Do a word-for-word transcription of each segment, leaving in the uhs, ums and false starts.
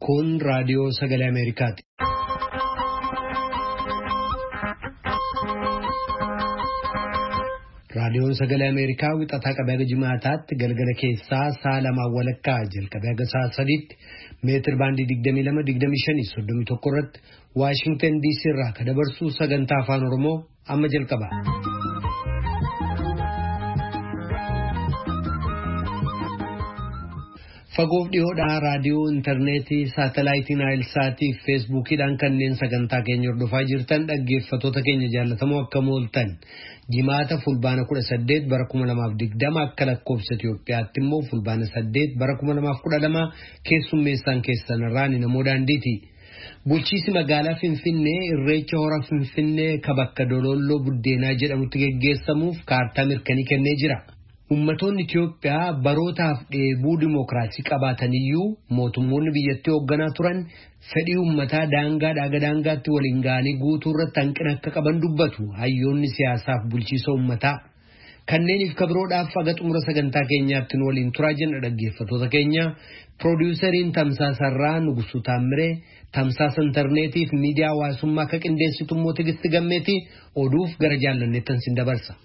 Kun raadiyoo sagalee Ameerikaati. Raadiyoon sagalee Ameerikaa wixataa qabee haga jimaataatti galgala keessaa sa'a lamaa walakkaa jalqabee haga sa'a sadiitti meetir baandii digdamii lama digdamii shanii soddomii tokko irratti Waashingtan D C irraa kan dabarsu sagantaa afaan Oromoo amma jalqaba. Fagoof dhiyoodhaa raadiyoo intarneetii saatalaayitii naayilsaatii fi feesbuukiidhaan kanneen sagantaa keenya hordofaa jirtan dhaggeeffattoota keenya jaallatamoo akkam ooltan jimaata fulbaana kudha saddeet bara kuma lamaaf digdama akka lakkoofsa Itoophiyaatti immoo fulbaana saddeet bara kuma lamaaf kudha lama keessummeessaan keessan irraan namoo daandiiti. Bulchiinsi magaalaa Finfinnee irreecha hora Finfinnee kabakka Dololloo Buddeenaa jedhamutti geggeessamuuf kaartaa mirkanii kennee jira. Ummatoonni Itoophiyaa barootaaf dheebuu dimookiraasii qabaataniyyuu mootummoonni biyyattii hoogganaa turan fedhii ummataa daangaa daangaatti waliin ga'anii guutuu irratti hanqina akka qaban dubbatu hayyoonni siyaasaaf bulchiisa ummataa. Kanneeniif kabiroodhaaf aga xumura sagantaa keenyaatti nu waliin turaa jenna dhaggeeffattoota keenya. Piroodyuseriin Tamsaasarraa Nugusuu Taammiree, Tamsaasa intarneetiif miidiyaa hawaasummaa akka qindeessitu immoo Tigisti Gammeetii oduuf gara jaallanneettan sin dabarsa.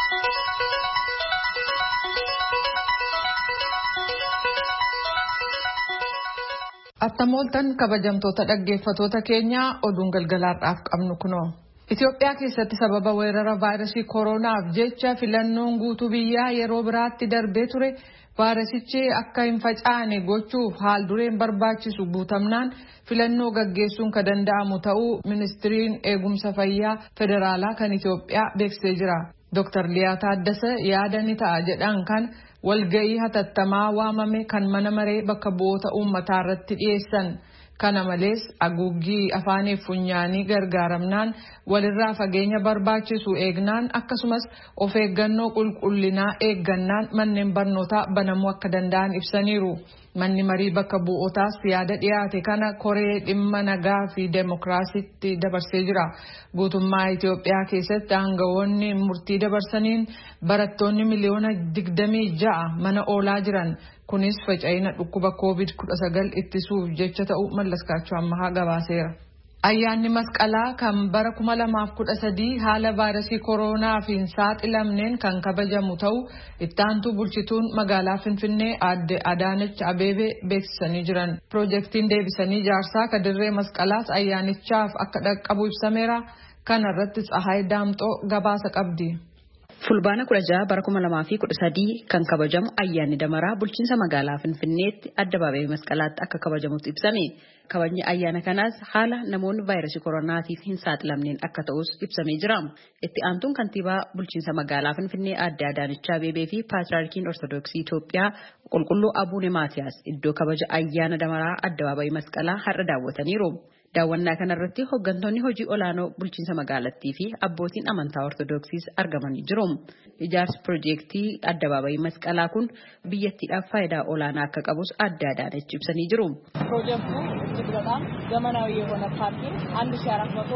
Attamooltan kabajamtoota dhaggeeffattoota keenya oduun galgalaadhaaf qabnu kunoo. Itoophiyaa keessatti sababa weerara vaayirasii kooronaaf jecha filannoon guutuu biyyaa yeroo biraatti darbee ture vaayirasichi akka hin facaane gochuuf haal dureen barbaachisu guutamnaan filannoo gaggeessuun kan danda'amu ta'uu ministiriin eegumsa fayyaa federaalaa kan Itoophiyaa beeksisee jira. Dooktar Liyaa Taaddasee yaada ni ta'a jedhan kan walga'ii hatattamaa waamame kan mana maree bakka bu'oota uummataa irratti dhiyeessan. Kana malees haguuggii afaanii funyaanii gargaaramnaan walirraa fageenya barbaachisu eegnaan akkasumas of eeggannoo qulqullinaa eeggannaan manneen barnootaa banamuu akka danda'an ibsaniiru. Manni marii bakka bu'ootaas yaada dhiyaate kana koree dhimma nagaa fi deemokiraasiitti dabarsee jira. Guutummaa Itoophiyaa keessatti aangawoonni murtii dabarsaniin barattoonni miliyoona digdamii ja'a mana oolaa jiran. Kunis faca'ina dhukkuba koovid kudha sagal ittisuuf jecha ta'u mallaskaachuu ammahaa gabaaseera. Ayyaanni masqalaa kan bara kuma lamaaf kudha sadii haala vaayirasii kooronaaf hin saaxilamneen kan kabajamu ta'u itti aantuu bulchituun magaalaa Finfinnee aadde Adaanech Abeebee beeksisanii jiran. Piroojeektiin deebisanii ijaarsaa kadirree masqalaas ayyaanichaaf akka dhaqqabu ibsameera. Kana irratti Tsahaay Daamxoo gabaasa qabdi. Fulbaana kudha jaha bara kuma lamaa fi kudha sadii kan kabajamu ayyaanni damaraa bulchiinsa magaalaa Finfinneetti addabaabee masqalaatti akka kabajamutti ibsame. Kabajni ayyaana kanaas haala namoonni vaayirasii kooronaatiif hin saaxilamneen akka ta'us ibsamee jira. Itti aantuun kantiibaa bulchiinsa magaalaa Finfinnee aadde Adaanech Abeebee fi Paatriyaarkiin Ortodoksii Itoophiyaa qulqulluu Abuune Maatiyaas iddoo kabaja ayyaana damaraa addabaabee masqalaa har'a daawwataniiru. Daawwannaa kanarratti hooggantoonni hojii olaanoo bulchiinsa magaalattii fi abbootiin amantaa Ortodoksiis argamanii jiru. Ijaarsi piroojeektii addabaabayii masqalaa kun biyyattiidhaaf faayidaa olaanaa akka qabus aadde Adaanech ibsanii jiru. ፕሮጀክቱ እጅግ በጣም ዘመናዊ የሆነ ፓርኪንግ አንድ ሺህ አራት መቶ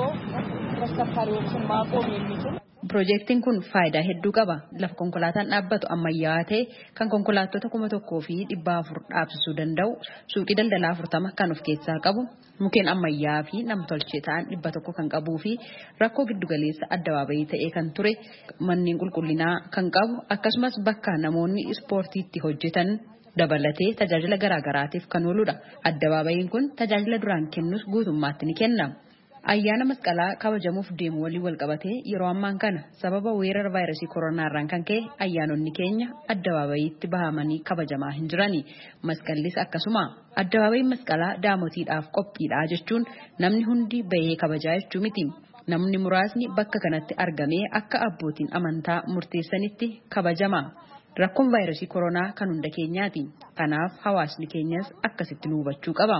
ተሽከርካሪዎችን ማቆም የሚችል Piroojeektiin kun faayidaa hedduu qaba. Lafa konkolaataan dhaabbatu ammayyaa'aa ta'e kan konkolaattota kuma tokkoo fi dhibba afur dhaabsisuu danda'u, suuqii daldalaa afurtama kan of keessaa qabu, mukkeen ammayyaa'aa fi namtolchee ta'an dhibba tokko kan qabuu fi rakkoo giddugaleessa addabaabayii ta'ee kan ture manneen qulqullinaa kan qabu akkasumas bakka namoonni ispoortiitti hojjetan dabalatee tajaajila garaagaraatiif kan ooludha. Addabaabayiin kun tajaajila duraan kennus guutummaatti ni kenna. Ayyaana masqalaa kabajamuuf deemu waliin wal qabatee yeroo ammaan kana sababa weerara vaayirasii kooronaarraan kan ka'e ayyaanonni keenya addabaabayiitti bahamanii kabajamaa hin jirani. Masqallis akkasuma addabaabayiin masqalaa daamotiidhaaf qophiidha jechuun namni hundi bahee kabajaa jechuu miti. Namni muraasni bakka kanatti argamee akka abbootiin amantaa murteessanitti kabajama. Rakkoon vaayirasii kooroonaa kan hunda keenyaati. Kanaaf hawaasni keenyas akkasitti nu hubachuu qaba.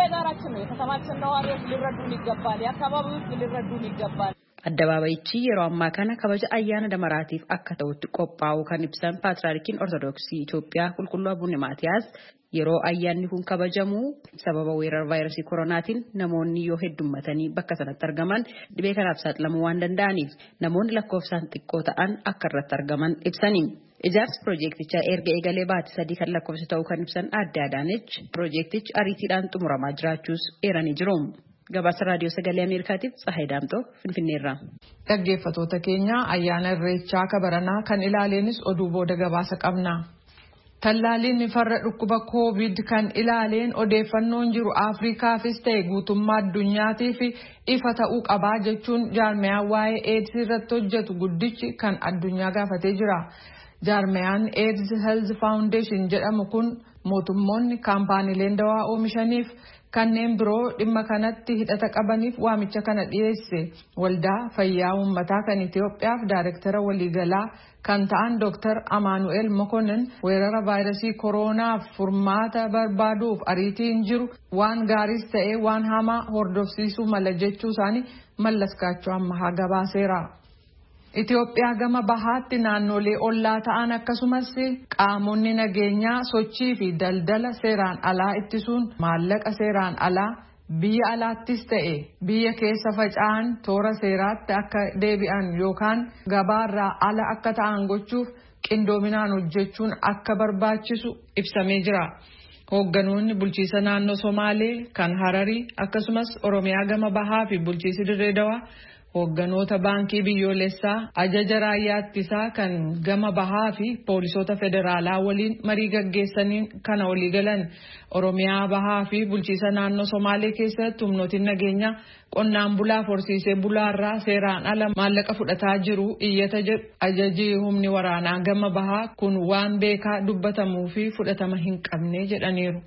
Addabaabayichi yeroo ammaa kana kabaja ayyaana damaraatiif akka ta'utti qophaa'u kan ibsan Paatriyaarkiin Ortodoksii Itoophiyaa qulqulluu Abuune Maatiyaas yeroo ayyaanni kun kabajamu sababa weerara vaayirasii kooroonaatiin namoonni yoo heddummatanii bakka sanatti argaman dhibee kanaaf saaxilamuu waan danda'aniif namoonni lakkoofsaan xiqqoo ta'an akka irratti argaman ibsani. Ijaarsi piroojeektichaa erga eegalee baatii sadii kan lakkoofsa ta'uu kan ibsan Aadde Adaanech piroojeektichi ariitiidhaan xumuramaa jiraachuus eeranii jiru. Gabaasa raadiyoo sagalee Ameerikaatiif Tsahaay Daamtoo Finfinneerraa. Dhaggeeffattoota keenya ayyaana Irreechaa kabaranaa kan ilaaleenis oduu booda gabaasa qabna. Tallaaliin farra dhukkuba koovid kan ilaaleen odeeffannoon jiru Afrikaafis ta'e guutummaa addunyaatiif ifa ta'uu qabaa jechuun jaarmiyaan waa'ee AIDS irratti hojjetu guddichi kan addunyaa gaafatee jira. Jaarmiyaan AIDS Health Foundation jedhamu kun mootummoonni kaampaaniileen dawaa oomishaniif kanneen biroo dhimma kanatti hidhata qabaniif waamicha kana dhiyeesse. Waldaa Fayyaa Uummataa kan Itoophiyaaf Daayireektara waliigalaa kan ta'an Dooktar Amaanu'eel Mokonnin weerara vaayirasii kooronaaf furmaata barbaaduuf ariitiin jiru waan gaariis ta'ee waan hamaa hordofsiisuu mala jechuu isaanii Mallaskaachoo Ammahaa gabaaseera. Itoophiyaa gama bahaatti naannolee ollaa ta'an akkasumas qaamonni nageenyaa sochii fi daldala seeraan alaa ittisuun maallaqa seeraan alaa biyya alaattis ta'e biyya keessa faca'an toora seeraatti akka deebi'an yookaan gabaarraa ala akka ta'an gochuuf qindoominaan hojjechuun akka barbaachisu ibsamee jira. Hoogganoonni bulchiisa naannoo Somaalee kan Hararii akkasumas Oromiyaa gama bahaa fi bulchiisi Dirree Dawaa hoogganoota baankii biyyoolessaa ajaja raayyaa ittisaa kan gama bahaa fi poolisoota federaalaa waliin marii gaggeessaniin kana walii galan. Oromiyaa bahaa fi bulchiisa naannoo Somaalee keessatti humnootiin nageenyaa qonnaan bulaa horsiisee bulaarraa seeraan ala maallaqa fudhataa jiru iyyata jedhu ajajii humni waraanaa gama bahaa kun waan beekaa dubbatamuu fi fudhatama hin qabne jedhaniiru.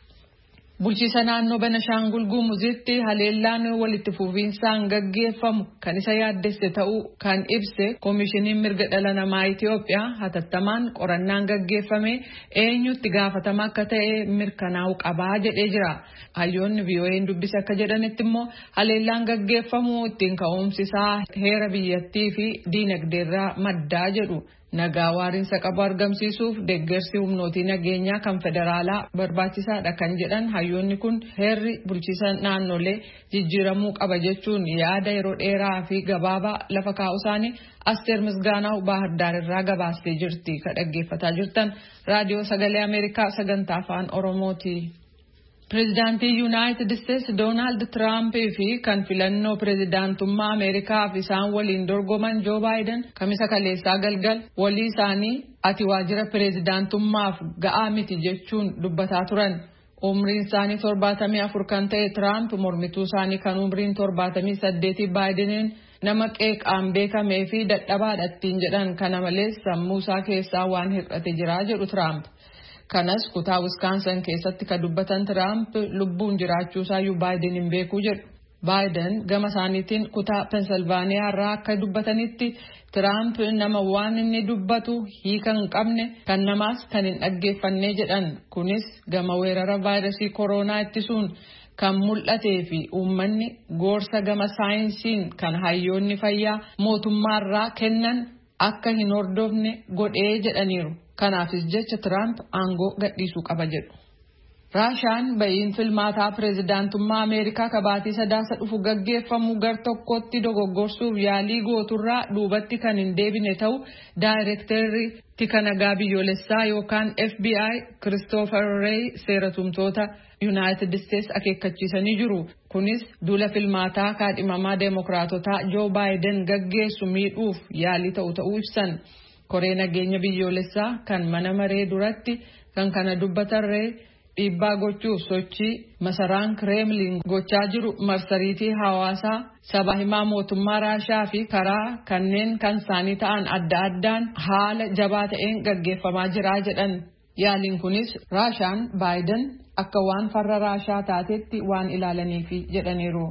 Bulchiisa naannoo Benashaangul Gumuzitti haleellaan walitti fufiinsaan gaggeeffamu kan isa yaaddesse ta'uu kan ibse Koomishiniin Mirga Dhala Namaa Itoophiyaa hatattamaan qorannaan gaggeeffame eenyutti gaafatama akka ta'e mirkanaa'uu qabaa jedhee jira. Hayyoonni V O A'n dubbise akka jedhanitti immoo haleellaan gaggeeffamu ittiin ka'umsisaa heera biyyattii fi diinagdeerraa maddaa jedhu. Nagaa waariinsa qabu argamsiisuuf deeggarsi humnootii nageenyaa kan federaalaa barbaachisaadha kan jedhan hayyoonni kun heerri bulchiisa naannolee jijjiiramuu qaba jechuun yaada yeroo dheeraa fi gabaabaa lafa kaa'u isaanii Asteer Misgaanaa Baahir Daar irraa gabaastee jirti. Ka dhaggeeffataa jirtan raadiyoo sagalee Ameerikaa sagantaa afaan Oromooti. Pireezidaantii Yuunaayitid Isteetsi Doonaald Tiraamp fi kan filannoo pireezidaantummaa Ameerikaaf isaan waliin dorgoman Joo Baayiden kamisa kaleessaa galgal walii isaanii ati waajjira pireezidaantummaaf ga'aa miti jechuun dubbataa turan. Umriin isaanii torbaatamii afur kan ta'e Tiraamp mormituu isaanii kan umriin torbaatamii saddeetii Baayideniin nama qeeqaan beekamee fi dadhabaadha ittiin jedhan kana malees sammuu isaa keessaa waan hir'ate jira jedhu Tiraamp. Kanas kutaa Wisconsin keessatti ka dubbatan Tiraamp lubbuun jiraachuu isaayyuu Baayiden hin beekuu jedhu. Baayiden gama isaaniitiin kutaa Pensilvaaniyaa irraa akka dubbatanitti Tiraamp nama waan inni dubbatu hiika hin qabne kan namaas kan hin dhaggeeffanne jedhan. Kunis gama weerara vaayirasii kooroonaa ittisuun kan mul'atee fi uummanni gorsa gama saayinsiin kan hayyoonni fayyaa mootummaarraa kennan akka hin hordofne godhee jedhaniiru. Kanaafis jecha Tiraamp aangoo gadhiisuu qaba jedhu. Raashaan ba'iin filmaataa pireezidaantummaa Ameerikaa kabaatii sadaasa dhufu gaggeeffamu gar tokkotti dogoggorsuuf yaalii gooturraa duubatti kan hin deebine ta'u daayireektarri tika nagaa biyyoolessaa yookaan F B I Christopher Wray seeratumtoota Yuunaayitid Isteetsi akeekkachiisanii jiru. Kunis duula filmaataa kaadhimamaa deemokiraatotaa Joo Baayiden gaggeessu miidhuuf yaalii ta'u ta'uu ibsan. Koree nageenya biyyoolessaa kan mana maree duratti kan kana dubbatan Wray dhiibbaa gochuuf sochii masaraan Kremlin gochaa jiru marsariitii hawaasaa sabaa himaa mootummaa Raashaa fi karaa kanneen kan isaanii ta'an adda addaan haala jabaa ta'een gaggeeffamaa jira jedhan. Yaaliin kunis Raashaan Baayiden akka waan farra Raashaa taatetti waan ilaalaniifi jedhaniiru.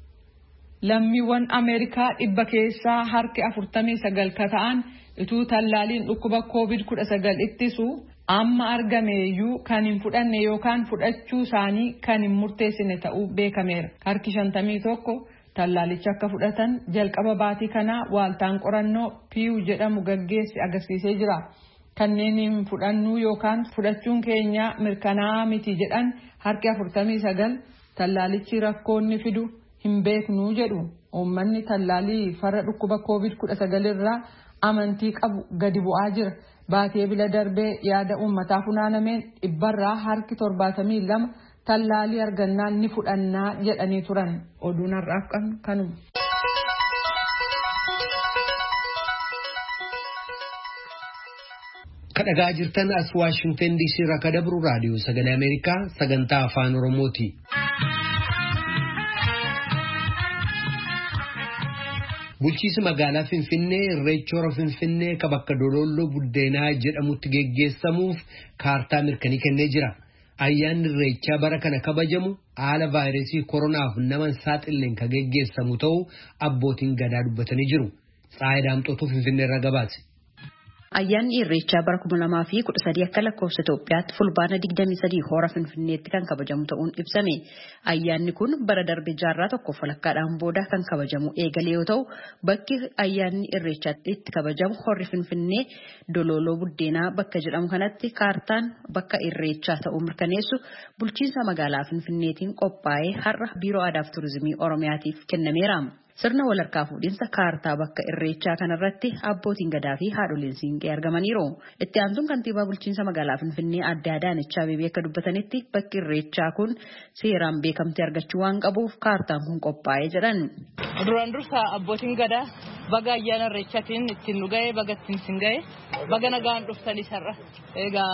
Lammiiwwan Ameerikaa dhibba keessaa harki afurtamii sagal ka ta'an utuu tallaaliin dhukkuba koovid kudha sagal ittisu amma argameeyyuu kan hin fudhanne yookaan fudhachuu isaanii kan hin murteessine ta'uu beekameera. Harki shantamii tokko tallaalicha akka fudhatan jalqaba baatii kanaa waaltaan qorannoo Pew jedhamu gaggeesse agarsiisee jira. Kanneen hin fudhannuu yookaan fudhachuun keenya mirkanaa'aa miti jedhan harki afurtamii sagal tallaalichi rakkoonni fidu hin beeknuu jedhu. Uummanni tallaalii farra dhukkuba koovid kudha sagal irraa amantii qabu gadi bu'aa jira. Baatee bila darbee yaada uummataa funaanameen dhibbarraa harki torbaatamii lama tallaalii argannaan ni fudhannaa jedhanii turan. Oduun har'aaf qabnu kanuma. Kadhagaa jirtan as Washington D C irraa kadabru raadiyoo sagalee Ameerikaa sagantaa afaan Oromooti. Bulchiinsi magaalaa Finfinnee Irreecha Hora Finfinnee kan bakka Dololloo Buddeenaa jedhamutti geggeessamuuf kaartaa mirkanii kennee jira. Ayyaanni Irreechaa bara kana kabajamu haala vaayirasii koronaaf nama saaxileen kan geggeessamu ta'uu abbootiin gadaa dubbatanii jiru. Tsaayidaa Amxootuu Finfinnee irraa gabaase. Ayyaanni Irreechaa bara kuma lamaa fi kudha sadii akka lakkoofsa Itoophiyaatti fulbaana digdamii sadii hora Finfinneetti kan kabajamu ta'uun ibsame. Ayyaanni kun bara darbe jaarraa tokko walakkaadhaan booda kan kabajamu eegale yoo ta'u, bakki ayyaanni Irreechaatti itti kabajamu horri Finfinnee Dololoo Buddeenaa bakka jedhamu kanatti kaartaan bakka Irreechaa ta'uu mirkaneessu bulchiinsa magaalaa Finfinneetiin qophaa'ee har'a Biiroo Aadaa fi Turizimii Oromiyaatiif kennameera. Sirna walharkaa fuudhinsa kaartaa bakka Irreechaa kanarratti abbootiin gadaa fi haadholiin siinqee argamaniiru. Itti aantuun kantiibaa bulchiinsa magaalaa Finfinnee Aadde Adaanech Abeebee akka dubbatanitti bakki Irreechaa kun seeraan beekamtii argachuu waan qabuuf kaartaan kun qophaa'ee jedhan. Duraan dursa abbootiin gadaa baga ayyaana Irreechaatiin ittiin nu ga'e baga ittiin sin ga'e baga nagaan dhuftanii sarra. Egaa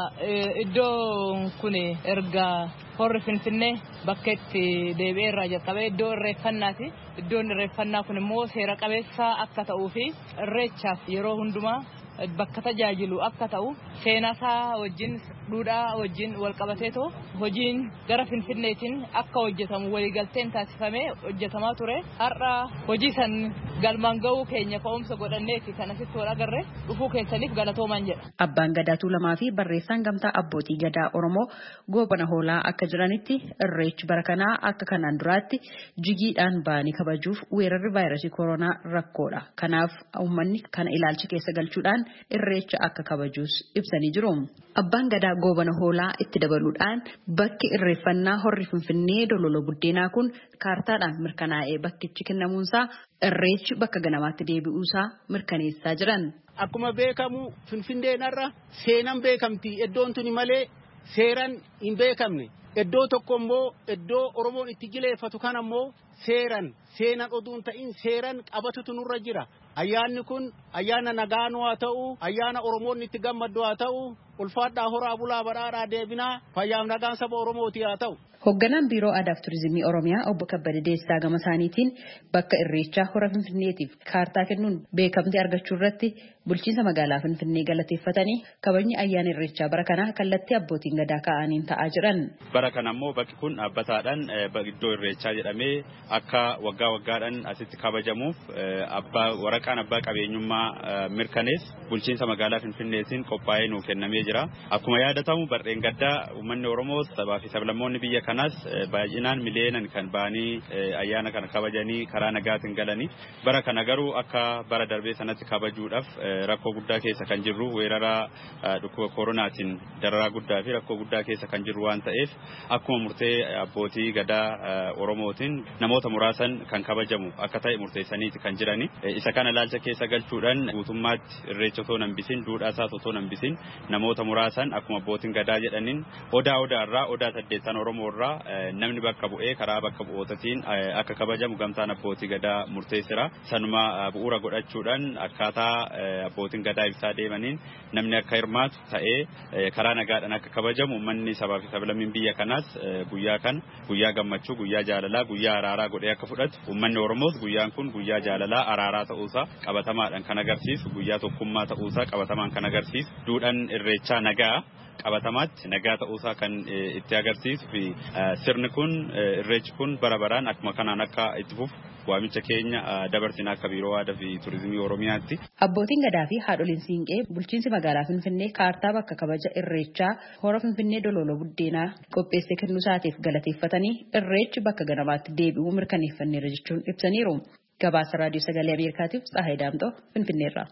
iddoo kun erga horri Finfinnee bakka itti deebi'ee irraa jalqabee iddoo irreeffannaati. Iddoon irreeffannaa kun immoo seera qabeessa akka ta'uu fi irreechaaf yeroo hundumaa bakka tajaajilu akka ta'u seenaasaa wajjin duudhaa wajjin wal qabateetoo hojiin gara Finfinneetiin akka hojjetamu waliigalteen taasifamee hojjetamaa ture. Har'a hojii san galmaan ga'uu keenya ka'umsa godhanneeti kan asitti wal agarre dhufuu keessaniif galatoomaan jedha. Abbaan Gadaa Tuulamaa fi barreessaan gamtaa abbootii gadaa Oromoo Goobana Hoolaa akka jiranitti irreechi bara kanaa akka kanaan duraatti jigiidhaan ba'anii kabajuuf weerarri vaayirasii koronaa rakkoodha. Kanaaf uummanni kana ilaalcha keessa galchuudhaan irreecha akka kabajuus ibsanii jiru. Abbaan Gadaa Goobana Hoolaa itti dabaluudhaan bakki irreeffannaa horri Finfinnee Dololoo Buddeenaa kun kaartaadhaan mirkanaa'ee bakkichi kennamuunsaa irreechi bakka ganamaatti deebi'uusaa mirkaneessaa jiran. Akkuma beekamu Finfinneenarra seenan beekamti iddoon tuni malee seeran hin beekamne. Iddoo tokko immoo iddoo Oromoon itti jileeffatu kan ammoo seeran seenan oduun ta'in seeran qabatutu nurra jira. Ayyaanni kun ayyaana nagaan haa ta'u, ayyaana Oromoon itti gammadu haa ta'u, ulfaadhaa horaa bulaa badhaadhaa deebinaa fayyaaf nagaan saba Oromooti haa ta'u. Hoogganaan Biiroo Aadaa fi Turizimii Oromiyaa Obbo Kabbada Deessaa gama isaaniitiin bakka Irreechaa hora Finfinneetiif kaartaa kennuun beekamtii argachuu irratti bulchiinsa magaalaa Finfinnee galateeffatanii kabajni ayyaana Irreechaa bara kanaa kallattii abbootiin gadaa kaa'aniin ta'aa jiran. Bara kana immoo bakki kun dhaabbataadhaan iddoo Irreechaa jedhamee akka waggaa waggaadhaan asitti kabajamuuf abbaa waraqaan abbaa qabeenyummaa mirkanees bulchiinsa magaalaa Finfinneetiin qophaa'ee nuu kennamee jira. Akkuma yaadatamu barreen gaddaa uummanni Oromoo sabaa fi sablammoonni biyya kanas baay'inaan miliyoonan kan ba'anii ayyaana kana kabajanii karaa nagaatiin galanii bara kana garuu akka bara darbee sanatti kabajuudhaaf rakkoo guddaa keessa kan jirru weerara dhukkuba koronaatiin dararaa guddaa fi rakkoo guddaa keessa kan jirru waan ta'eef akkuma murtee abbootii gadaa Oromootiin namoota muraasan kan kabajamu akka ta'e murteessaniiti kan jirani. Isa kana ilaalcha keessa galchuudhaan guutummaatti irreecha otoo nambisin duudhaasaa otoo nambisin namoota muraasan akkuma abbootiin gadaa jedhaniin odaa odaarraa odaa saddeettan Oromoo namni bakka bu'ee karaa bakka bu'ootatiin akka kabajamu gamtaan abbootii gadaa murteessira. Sanuma bu'uura godhachuudhaan akkaataa abbootiin gadaa ibsaa deemaniin namni akka hirmaatu ta'ee karaa nagaadhaan akka kabajamu uummanni sabaa fi sablammiin biyya kanaas guyyaa kan guyyaa gammachuu guyyaa jaalalaa guyyaa araaraa godhee akka fudhatu uummanni Oromoos guyyaan kun guyyaa jaalalaa araaraa ta'uusaa qabatamaadhaan kan agarsiisu guyyaa tokkummaa ta'uusaa qabatamaan kan agarsiisu duudhaan irreechaa nagaa qabatamaatti nagaa ta'uusaa kan itti agarsiisu fi sirni kun irreechi kun bara baraan akkuma kanaan akka itti fufu waamicha keenya dabarsinaa akka Biiroo Aadaa fi Turizimii Oromiyaatti. Abbootiin gadaa fi haadholiin siinqee bulchiinsi magaalaa Finfinnee kaartaa bakka kabaja irreechaa hora Finfinnee Dololoo Buddeenaa qopheessee kennuu isaatiif galateeffatanii irreechi bakka ganamaatti deebi'uu mirkaneeffanneera jechuun ibsaniiru. Gabaasa Raadiyoo Sagalee Ameerikaatiif Tsahaay Daamxoo Finfinneerraa.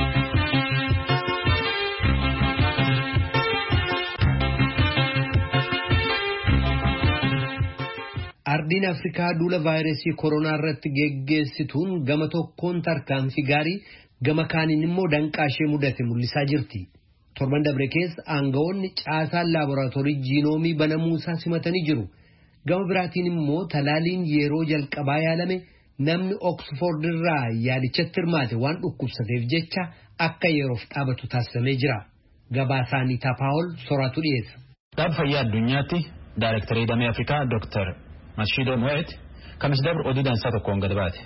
Ardiin Afrikaa duula vaayirasii koronaa irratti geggeessituun gama tokkoon tarkaanfii gaarii gama kaaniin immoo danqaa ishee mudate mul'isaa jirti. torban dabre keessa aangawoonni caasaan laaboraatoorii jiinoomii banamuusaa simatanii jiru. Gama biraatiin immoo talaaliin yeroo jalqabaa yaalame namni Oxford irraa yaalichatti hirmaate waan dhukkubsateef jecha akka yeroof dhaabatu taasifamee jira. Gabaasaan Paawul Soraatu dhiyeessa. Dhaab fayyaa addunyaatti Daayirektarii Damee Afrikaa Dooktar Mashido Mo'et kamis dabre oduu dansaa tokkoon gad baate.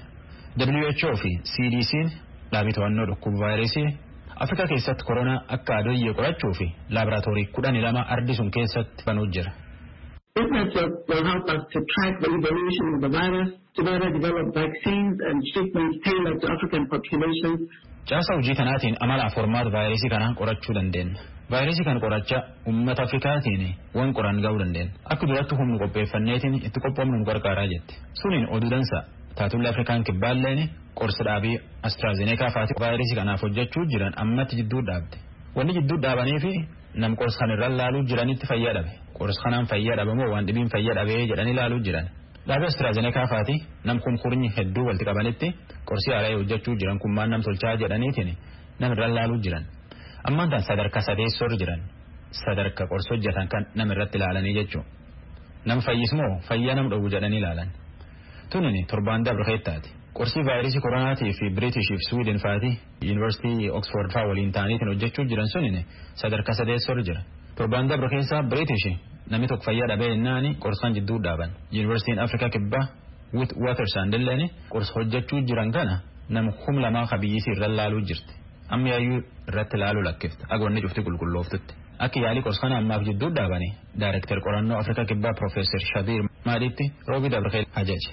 W H O fi C D C'n dhaabii to'annoo dhukkuba vaayirasii Afrikaa keessatti koronaa akka adoyyee qorachuu fi laaboraatoorii kudhan lama ardi sun keessatti banuu jira. This network will help us to track the evolution of the virus, to better develop vaccines and treatments tailored to African populations. Caasa hojii kanaatiin amala formaat vaayirasii kanaa qorachuu dandeenya. Vaayirasii kan qoracha uummata Afrikaatiin waan qoran ga'uu dandeenya. Akka duratti humna qopheeffanneetiin itti qophoomnu nu gargaaraa jetti. Suniin oduu dansaa taatullee Afrikaan kibbaalleen qorsa dhaabii AstraZeneca faati vaayirasii kanaaf hojjechuu jiran ammatti jidduu dhaabde. Wanni jidduu dhaabanii fi nam qorsa kan irra laaluu jiranitti fayyaa dhabe. Qorsa kanaan fayyaa dhabamoo waan dhibiin fayyaa dhabee jedhanii laaluu jiran. Dhaabii AstraZeneca faati nam kun kurnyi hedduu walitti qabanitti qorsi haaraa hojjechuu jiran kun maan nam tolchaa jedhaniitiin nam irra laaluu jiran. Ammaan tan sadarkaa sadeessoo jiran sadarkaa qorsa hojjetan kan nam irratti ilaalanii jechuudha. Nam fayyismoo fayyaa nam dhowwu jedhanii ilaalan. Tunini torbaan dabre keettaati. Qorsi vaayirasii koronaatii fi British fi Sweden faati University Oxford faa waliin ta'aniitiin hojjechuu jiran sunini sadarkaa sadeessoo jira. Torbaan dabre keessaa British namni tokko fayyaa dhabee jennaani qorsaan jidduu dhaaban. Universitiin Afrikaa kibbaa Witwatersrand illeen qorsa hojjechuu jiran kana nama kum lamaa qabiyyisii irra laaluu jirti. Amma yaayyuu irratti laaluu lakkifta. Agoonni cufti qulqullooftutti. Akka yaalii qorsa kana ammaaf jidduu dhaabanii Daayirektar qorannoo Afrikaa kibbaa Profeesar Shabiir Maadiitti roobii dabre ajaje.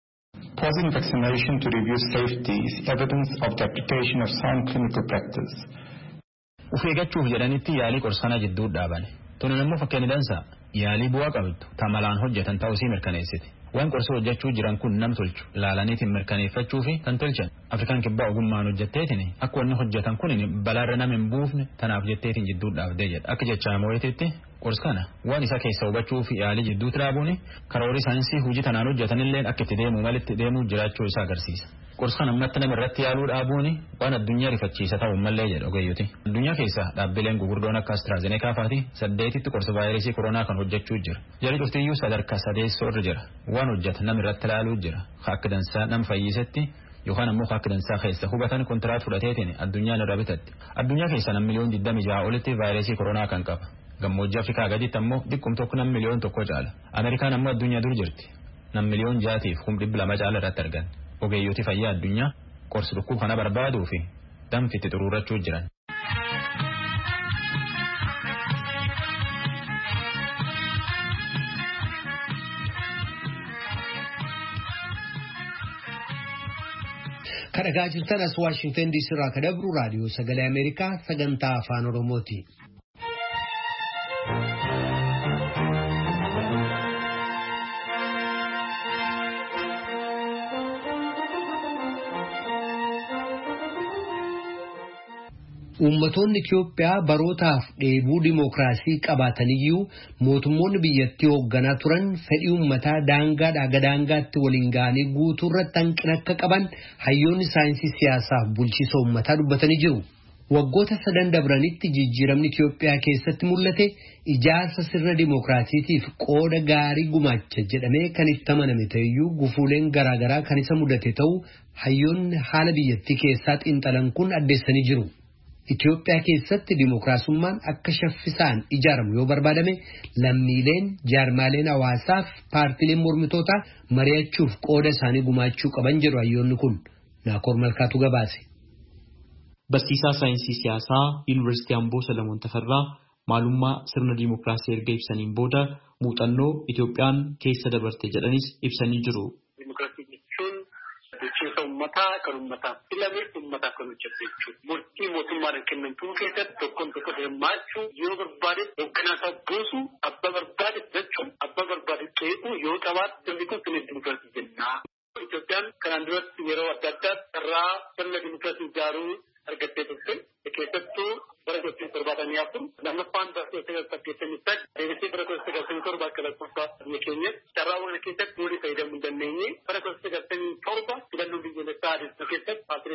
Pausing vaccination to review safety is evidence of the application of sound clinical practice. Ufeegachuuf jedhanitti yaalii qorsana jidduu dhaabane. Tunan immoo fakkeenya dansaa yaalii bu'aa qabdu tamalaan hojjetan ta'uu mirkaneessiti. Waan qorsa hojjechuu jiran kun nam tolchu laalaniitiin mirkaneeffachuu fi kan tolchan Afrikaan kibbaa ogummaan hojjetteetiin akka wanni hojjetan kun balaarra nama hin buufne tanaaf jetteetiin jidduu dhaabdee jedha. Akka jechaa moo'eetitti qorsa kana waan isa keessa hubachuu fi yaalii jidduu tiraabuun karoorii saayinsii hojii tanaan hojjetanillee akka itti deemuu malitti deemuu jiraachuu isaa agarsiisa. Qorsa kana ammatti nama irratti yaaluu dhaabuun waan addunyaa rifachiisa ta'uu mallee jedha ogeeyyoti. Addunyaa keessa dhaabbileen gugurdoon akka AstraZeneca faati saddeetitti qorsa vaayirasii koronaa kan hojjechuu jira. Jari cuftiyyuu sadarkaa sadeessoo irra jira. Waan hojjetan nama irratti ilaaluu jira. Akka dansaa nama fayyisetti yookaan ammoo akka dansaa keessa hubatan kontiraat fudhateetiin addunyaan irra bitatti. Addunyaa keessa nam miliyoon digdami ja'a olitti vaayirasii koronaa kan qaba. Gammoojjii Afrikaa gaditti ammoo dhiqqum tokko nam miliyoon tokko caala. Ameerikaan ammoo addunyaa dur jirti. Nam miliyoon jaatiif kum dhibba lama caala irratti argan. Ogeeyyooti fayyaa addunyaa qorsi dhukkuba kana barbaaduu fi danfitti xuruurrachuu jiran. Kadhagaa jirtan as Washington D C irraa kan dabru raadiyoo sagalee Ameerikaa sagantaa afaan Oromooti. Uummattoonni Itiyoophiyaa barootaaf dheebuu dimookiraasii qabaataniyyuu mootummoonni biyyattii hoogganaa turan fedhii uummataa daangaadhaa gadaangaatti waliin ga'anii guutuu irratti hanqina akka qaban hayyoonni saayinsii siyaasaaf bulchiisa uummataa dubbatanii jiru. Waggoota sadan dabranitti jijjiiramni Itiyoophiyaa keessatti mul'ate ijaarsa sirna dimookiraasiitiif qooda gaarii gumaacha jedhamee kan itti amaname ta'eyyuu gufuuleen garaagaraa kan isa mudate ta'uu hayyoonni haala biyyattii keessaa xiinxalan kun addeessanii jiru. Itiyoophiyaa keessatti dimookiraasummaan akka shaffisaan ijaaramu yoo barbaadame lammiileen jaarmaaleen hawaasaaf paartileen mormitootaa mari'achuuf qooda isaanii gumaachuu qaban jedhu hayyoonni kun. Naakoor Malkaatu gabaase. Barsiisaa saayinsii siyaasaa Yuunivarsiitii Amboo Salamoon Tafarraa maalummaa sirna dimookiraasii erga ibsaniin booda muuxannoo Itiyoophiyaan keessa dabarte jedhanis ibsanii jiru. Bulchiinsa uummataa kan uummataa filame uummataa kan hojjetu jechuudha. Murtii mootummaadhaan kennamtuu keessatti tokkoon tokko hirmaachuu yoo barbaade hoogganaasaa buusu abbaa barbaade jechuun abbaa barbaade qeequu yoo qabaate sirni kun sirna dimookiraasii jenna. Itoophiyaan kanaan duratti yeroo adda addaa irraa sirna dimookiraasii ijaaruu argattee turte. Keessattuu bara kudha torbaatamii afur lammaffaan bara kudha saddeettamii saddeet deebisee bara kudha sagaltamii torba akka lakkoofsa biyya keenyatti carraawwan keessatti nuti fayyadamuu hin dandeenye bara kudha sagaltamii torba filannoo biyyoolessaa adeemsisu keessatti paartilee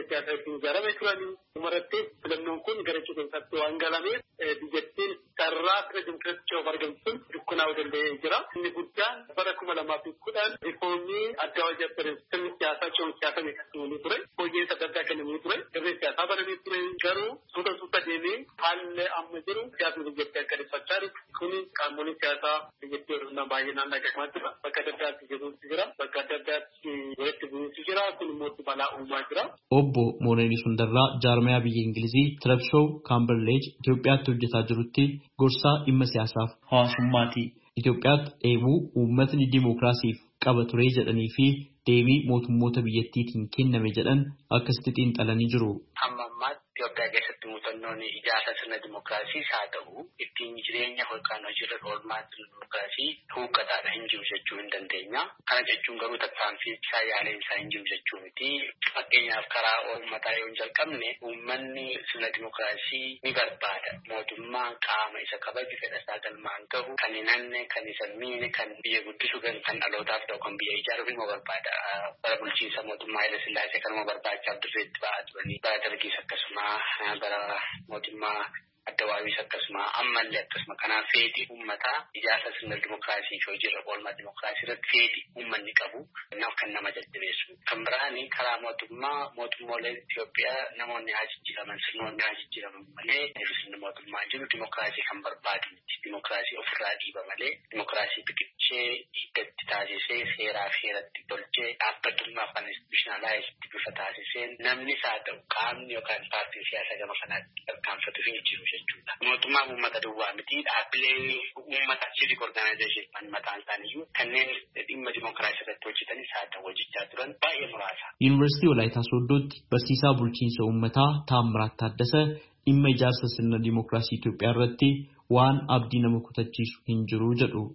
dirree siyaasaa ittiin ijaaramee turanii umarratti filannoon kun gara cuquliisaatti waan galameef biyyattiin carraa sirna dimokiraasicha of argamsiisuun dukkanaa'uu danda'ee jira. Inni guddaan bara kuma lamaa fi kudhan rifoomii adda wajjin sirni siyaasaa ce'uun siyaasaa beeksifamanii ture. Hojii adda addaa kennamanii ture. Dirree siyaasaa banamee ture garuu suuta suuta deemee haalli amma jiru siyaasni biyyattii akka dhiphachaa jiru. Kuni qaamolee siyaasaa biyyattii hir'inaa baay'inaan dhagahamaa jira. Bakka adda addaatti jiruutu jira. Bakka adda addaatti walitti bu'uutu jira. Kun immoo balaa uumaa jira. Obbo Mooneen Sundarraa jaarmayaa biyya Ingilizii Tirabshoo Kaamberleej Itoophiyaatti hojjetaa jirutti gorsaa dhimma siyaasaaf hawaasummaati. Itoophiyaatti dheebuu uummatni dimookiraasiif qaba ture jedhanii fi deebii mootummoota biyyattiitiin kenname jedhan akkasitti xiinxalanii jiru. Amma ammaatti Itoophiyaa keessatti muuxannoon ijaarsa sirna dimookiraasiis haa ta'u ittiin jireenya yookaan hojiirra oolmaa sirna dimookiraasii huqqataadha hin jiru jechuu hin dandeenya. Kana jechuun garuu tattaanfii isaa yaaleen isaa hin jiru jechuu miti. Fakkeenyaaf karaa uummataa yoo hin jalqabne uummanni sirna dimookiraasii ni barbaada. Mootummaa qaama isa kabaju fedha isaa galmaan gahu kan hin hanne kan isa miine kan biyya guddisuu kan dhalootaaf ta'u kan biyya ijaaruuf immoo barbaada. Bara bulchiinsa mootummaa Haile Sillaasee kanuma barbaachaaf dirreetti ba'aa turanii bara dargiis akkasuma bara mootummaa adda waawis akkasuma ammallee akkasuma kanaaf fedhii uummataa ijaarsa sirna dimookiraasii fi hojiirra oolmaa dimookiraasii irratti fedhii uummanni qabu kan nama jajjabeessu. Kan biraan karaa mootummaa mootummoolee Itoophiyaa namoonni haa jijjiiraman sirnoonni haa jijjiiraman malee sirni mootummaa jiru dimookiraasii kan barbaadu miti. Dimookiraasii ofirraa dhiiba malee dimookiraasii biqilchee hiddatti taasisee seeraa fi heeratti tolchee dhaabbatummaa kan instituushinaalaayisitti bifa taasiseen namni isaa ta'u qaamni yookaan paartiin siyaasaa gama kanaatti tarkaanfatu hin jiru jechuudha. Mootummaa uummata duwwaa miti dhaabbilee uummata civic organization mataan isaaniiyyuu kanneen dhimma dimookiraasii irratti hojjetanis haa ta'u hojjechaa turan baay'ee muraasa. Yuunivarsiitii Walaayitaa Sooddootti barsiisaa bulchiinsa uummataa Taammiraat Taaddasa dhimma ijaarsa sirna dimookiraasii Itoophiyaa irratti waan abdii nama kutachiisu hin jiru jedhu.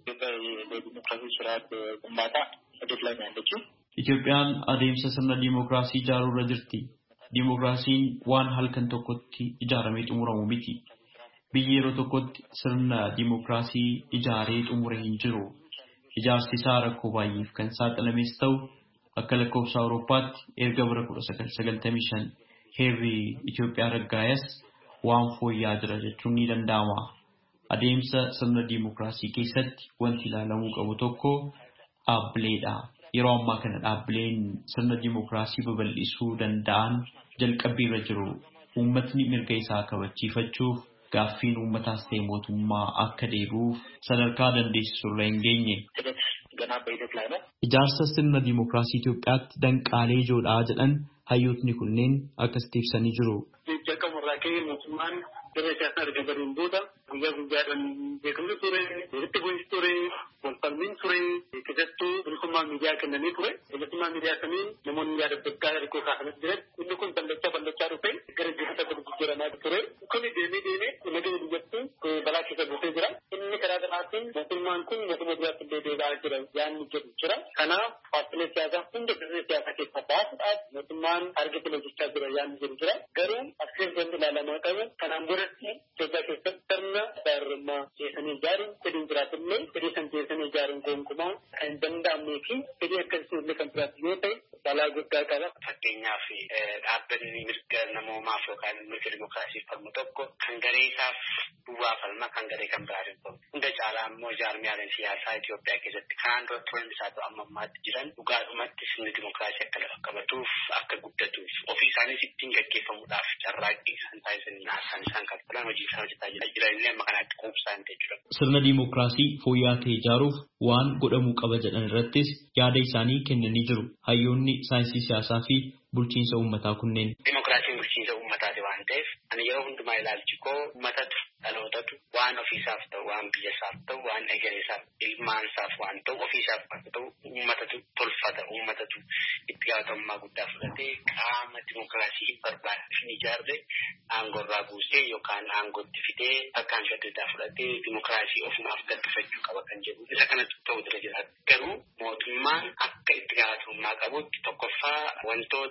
Itoophiyaan adeemsa sirna dimookiraasii ijaaruu irra jirti. Dimookiraasiin waan halkan tokkotti ijaaramee xumuramu miti. Biyyi yeroo tokkotti sirna dimookiraasii ijaaree xumure hin jiru. Ijaarsi isaa rakkoo baay'eef kan saaxilames ta'u akka lakkoofsa Awurooppaatti erga bara kudha sagal sagaltamii shan heerri Itoophiyaa raggaayas waan fooyya'aa jira jechuun ni danda'ama. Adeemsa sirna dimookiraasii keessatti wanti ilaalamuu qabu tokko dhaabbileedha. Yeroo ammaa kana dhaabbileen sirna dimookiraasii babal'isuu danda'an jalqabbii irra jiru. Uummatni mirga isaa kabachiifachuuf gaaffiin uummataas ta'e mootummaa akka deebi'uuf sadarkaa dandeessisu irra hin geenye. Ijaarsa sirna dimookiraasii Itoophiyaatti danqaalee ijoodhaa jedhan hayyootni kunneen akkasitti ibsanii jiru. Dirree siyaasaa erga bariin booda guyyaa guyyaadhaan beekamni ture, walitti bu'iinsi ture, walfalmiin ture, keessattuu bilisummaa miidiyaa kennanii ture. Bilisummaa miidiyaa saniin namoonni yaada adda addaa ergoo kaasanii jiran inni kun ballachaa ballachaa dhufe gara jireenya gadi jijjiiramaa ture. Kuni deemee deemee nagaya biyyattuu balaa keessa buusee jira. Inni karaa kanaatiin mootummaan kun mootummaa biraatti illee deebi'aa jira yaanni jedhu jira. Kanaaf paartilee siyaasaa hunda dirree siyaasaa keessaa baasuudhaaf mootummaan argitee hojjechaa jira yaanni jedhu jira. Garuu akkeen wanti ilaalamaa qabu kanaan booda Itoophiyaa keessatti sirna gaarummaa jeesanii ijaaruun fedhiin jiraatullee fedhii san jeesanii ijaaruun gonkumaa kan hin danda'amnee fi fedhii akkasii illee kan jiraatu yoo ta'e balaa guddaa qaba. Fakkeenyaaf dhaabbanni mirga namoomaaf yookaan mirga dimookiraasiif falmu tokko kan garee isaaf duwwaa falma kan garee kan biraatiif falmu. Hunda caalaa immoo jaarmiyaaleen siyaasaa Itoophiyaa keessatti kanaan dura turan isaa ta'u amma ammaatti jiran dhugaadhumatti sirni dimookiraasii akka lafa qabatuuf akka guddatuuf ofii isaaniis ittiin gaggeeffamuudhaaf carraaqqii isaan taasisanii naasaan isaan kan hojii isaa hojjetaa jira. Jireenya amma kanaatti quubsaan jechuudha. Sirna dimookiraasii fooyya'aa ta'e ijaaruuf waan godhamuu qaba jedhan irrattis yaada isaanii kennanii jiru. Hayyoonni saayinsii siyaasaa fi bulchiinsa uummataa kunneen. Dimookiraasiin bulchiinsa uummataati waan ta'eef ani yeroo hundumaa ilaalchi koo uummatatu dhalootatu waan ofiisaaf ta'u waan biyyasaaf ta'u waan egereesaaf ilmaansaaf waan ta'u ofiisaaf waan ta'u uummatatu tolfata uummatatu itti gaafatamummaa guddaa fudhatee qaama dimookiraasii hin barbaade hin ijaarre aangorraa buusee yookaan aangootti fidee tarkaanfii adda addaa fudhatee dimookiraasii ofumaaf gabbifachuu qaba kan jedhu isa kanatti ta'uu dura jira. Garuu mootummaan akka itti gaafatamummaa qabutti tokkoffaa wantoota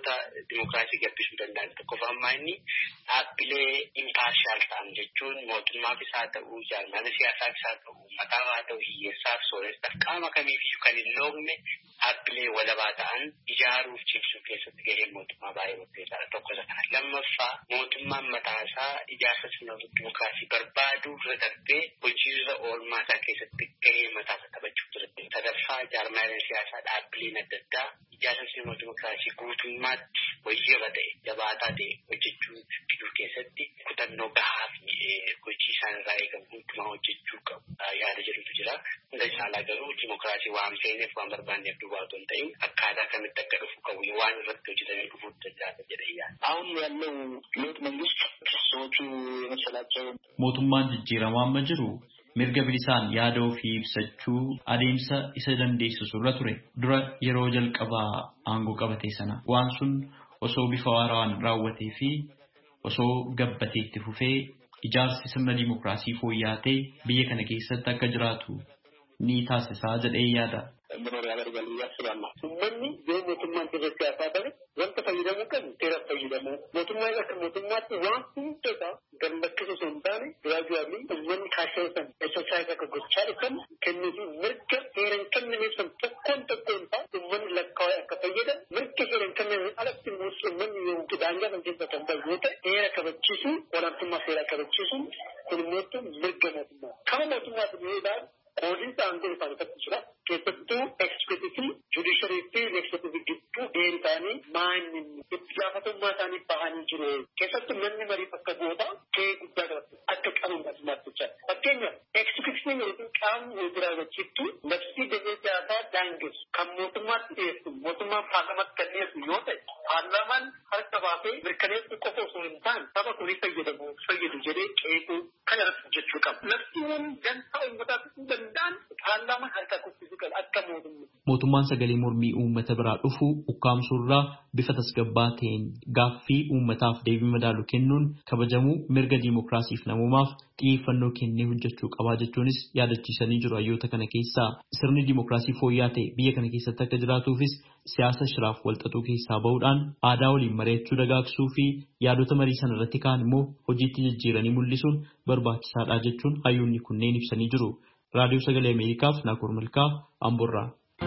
dhimmoota dimookiraasii gabbisuu danda'an tokkoof ammaa inni dhaabbilee impartial ta'an jechuun mootummaafis haa ta'u jaarmaana siyaasaafis haa ta'u uummataa haa ta'u hiyyeessaaf sooressaaf qaama kamiifiyyuu kan hin loogne dhaabbilee walabaa ta'an ijaaruuf cimsuu keessatti gaheen mootummaa baay'ee murteessaadha tokko isa kana. Lammaffaa mootummaan mataasaa ijaarsa sirna dimookiraasii barbaaduu irra darbee hojiirra oolmaa isaa keessatti gahee mataasaa taphachuu ture. Sadaffaa jaarmaaleen siyaasaa dhaabbileen adda addaa ijaarsa sirna dimookiraasii guutummaatti wayyaba ta'e jabaataa ta'e hojjechuu fiduu keessatti kutannoo gahaa fi hojii isaan irraa eegamu hundumaa hojjechuu qabu yaada jedhutu jira. Hunda caalaa garuu dimookiraasii waan feeneef waan barbaanneef duwwaa otoo hin ta'in akkaataa kamitti akka dhufu qabu waan irratti hojjetamee dhufuu danda'a jedhee yaada. አሁን ያለው ለውጥ መንግስት ሰዎቹ የመሰላቸው mootummaan jijjiiramaa amma jiru mirga bilisaan yaada ofii ibsachuu adeemsa isa dandeessisu irra ture. Dura yeroo jalqabaa aangoo qabatee sana waan sun osoo bifa waaraan raawwatee fi osoo gabbatee itti fufee ijaarsi sirna dimookiraasii fooyya'ee biyya kana keessatti akka jiraatu ni taasisaa jedhee yaada. መኖሪያ ያደርጋል ያስባልና ምን የሞቱማን ተዘካታ ወንተ ፈይደሙ ከን ተራ ፈይደሙ ሞቱማ ያከ ሞቱማ ዋንቱ ተታ ገንበከሰ ሰንታኔ ግራጁዋሊ ምን ካሸሰን ኤክሰርሳይዝ ከጎቻል ከን ከነዚ ምርከ ሄረን ከነዚ ሰም ተኮን ተኮንታ ምን ለካው ያከፈየደ ምርከ ሄረን ከነዚ አለክት ሙስ ምን ይውጥ ዳንጋ እንጂ ተተንበይተ ሄረ ከበቺሱ ወላንቱማ ሄረ ከበቺሱ ኩልሞቱ ምርገ ሞቱማ ከሞቱማ ይላል ፖሊስ አንዱ ፈንከት ይችላል ከሰጡ ኤክስኪዩቲቭ ጁዲሻሪ ቲ ኤክስኪዩቲቭ ዲቱ ዴንታኒ ማን ኢትያፈቱ ማታኒ ባሃኒ ጅሮ ከሰጡ ምን መሪ ፈከቦታ ከጉዳይ አከቀሙ ማስማጥቻ አከኛ ኤክስኪዩቲቭ ነው ቃም ይድራወችቱ ለፍሲ ደረጃታ ዳንግስ ከሞቱማት ቴስ ሞቱማ ፓርላማት ከነስ ይወጣ ፓርላማን ሀርተባቴ ብርከኔት ቆፎ ሱንታን ታባኩሪ ፈየደሙ ፈየዱ ጀዴ ቄቁ ከነረፍ ጀቹ ቀም ለፍሲውን ገንታው ይወጣት እንደንዳን ፓርላማን ሀርታኩ ፊዚካል አከሞዱ mootummaan sagalee mormii uummata biraa dhufu ukkaamsuurraa bifa tasgabbaa ta'een gaaffii uummataaf deebii madaalu kennuun kabajamuu mirga dimookiraasiif namoomaaf xiyyeeffannoo kennee hojjechuu qabaa jechuunis yaadachiisanii jiru. Hayyoota kana keessaa sirni dimookiraasii fooyya'aa ta'e biyya kana keessatti akka jiraatuufis siyaasa shiraaf walxaxuu keessaa bahuudhaan aadaa waliin mari'achuu dagaagsuu fi yaadota marii sana irratti kaan immoo hojiitti jijjiiranii mul'isuun barbaachisaadha jechuun hayyoonni kunneen ibsanii jiru. Raadiyoo Sagalee Ameerikaaf Naakoor Malkaa Amboorraa.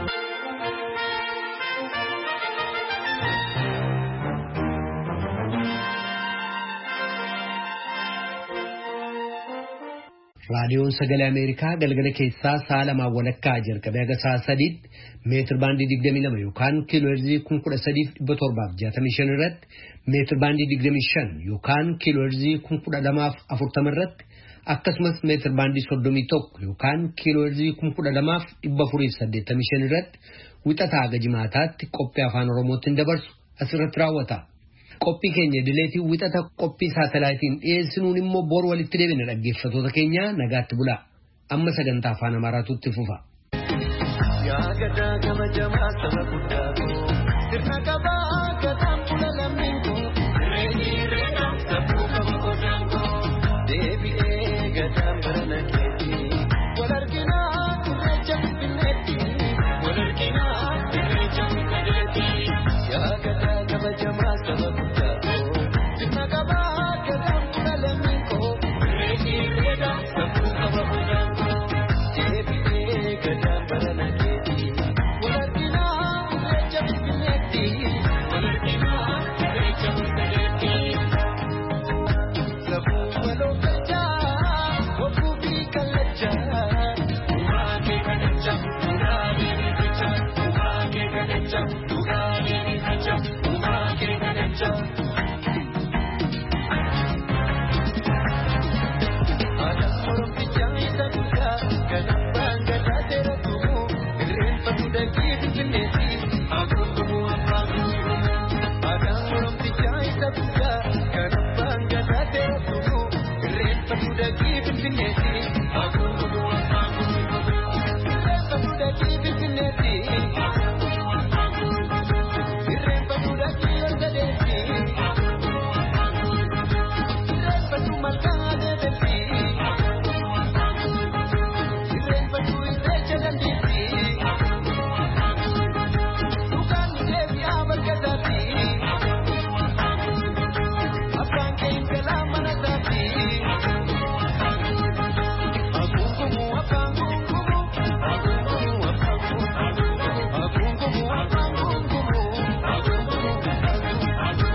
raadiyoon sagalee Ameerikaa galgala keessaa sa'a lamaa walakkaa jalqabee haga sa'a sadiitti meetir baandii digdamii lama yookaan kiilooherzii kun kudha sadiif dhibba torbaaf jaatamii shan irratti meetir baandii digdamii shan yookaan kiilooherzii kun kudha lamaaf afurtama irratti akkasumas meetir baandii soddomii tokko yookaan kiilooherzii kun kudha lamaaf dhibba afuriif saddeettamii shan irratti wixataa haga jimaataatti qophii afaan Oromootiin dabarsu asirratti raawwata. Qophii keenya dileetii wixata qophii saatalaayitiin dhiyeessinuun immoo bor walitti deebina dhaggeeffatoota keenya nagaatti bulaa. Amma sagantaa afaan Amaaraatu itti fufa. Jump,